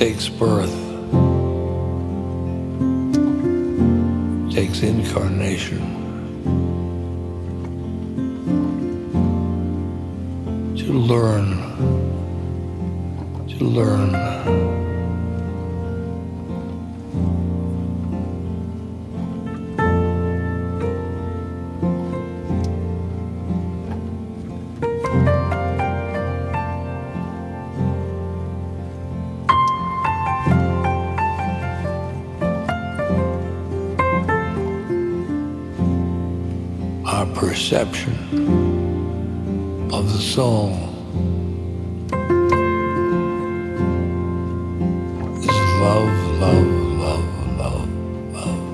takes birth, takes incarnation to learn. Our perception of the soul is love, love, love, love, love.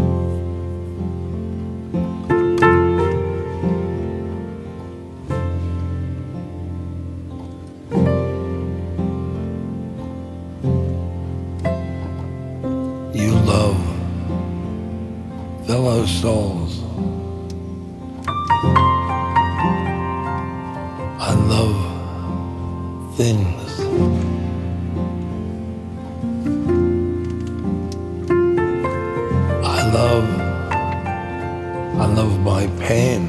You love fellow souls. I love things. I love my pain,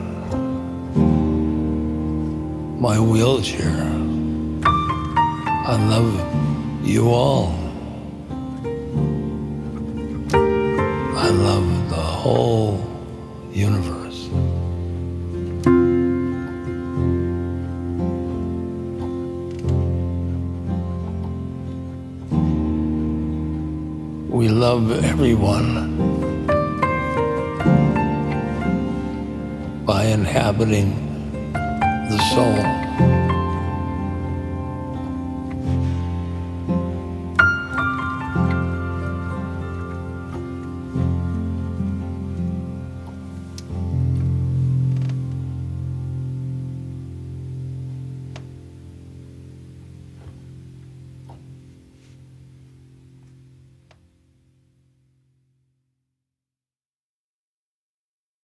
my wheelchair. I love you all. I love the whole universe. We love everyone by inhabiting the soul.